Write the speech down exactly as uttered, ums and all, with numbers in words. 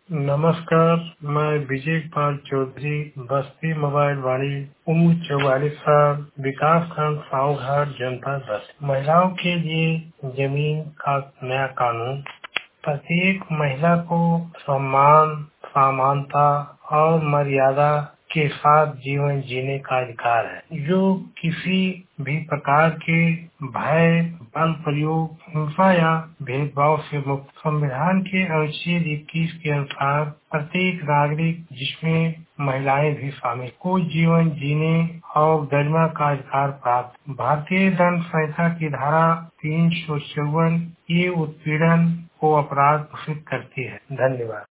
नमस्कार, मैं विजय पाल चौधरी, बस्ती मोबाइल वाड़ी, उम्र चौवालीस साल, विकास खंड साहू घाट, जनपद बस्ती। महिलाओं के लिए जमीन का नया कानून। प्रत्येक महिला को सम्मान, समानता और मर्यादा के साथ जीवन जीने का अधिकार है, जो किसी भी प्रकार के भय, बल प्रयोग, हिंसा या भेदभाव से मुक्त। संविधान के अनुच्छेद इक्कीस के अनुसार प्रत्येक नागरिक, जिसमें महिलाएं भी शामिल, को जीवन जीने और गरिमा का अधिकार प्राप्त। भारतीय दंड संहिता की धारा तीन सौ चौवन ये उत्पीड़न को अपराध घोषित करती है। धन्यवाद।